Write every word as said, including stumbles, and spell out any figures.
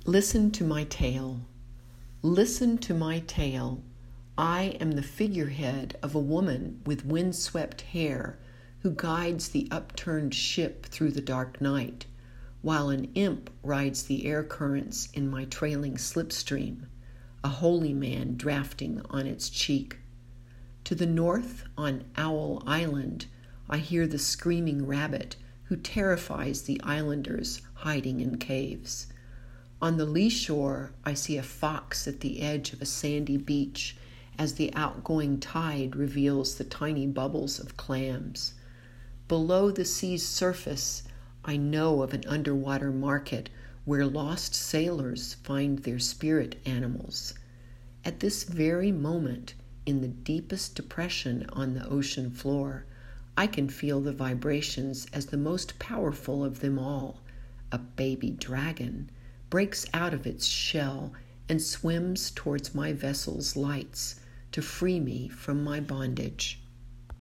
Listen to my tale. Listen to my tale. I am the figurehead of a woman with windswept hair who guides the upturned ship through the dark night, while an imp rides the air currents in my trailing slipstream, a holy man drafting on its cheek. To the north, on Owl Island, I hear the screaming rabbit who terrifies the islanders hiding in caves. On the lee shore, I see a fox at the edge of a sandy beach as the outgoing tide reveals the tiny bubbles of clams. Below the sea's surface, I know of an underwater market where lost sailors find their spirit animals. At this very moment, in the deepest depression on the ocean floor, I can feel the vibrations as the most powerful of them all, a baby dragon, breaks out of its shell and swims towards my vessel's lights to free me from my bondage.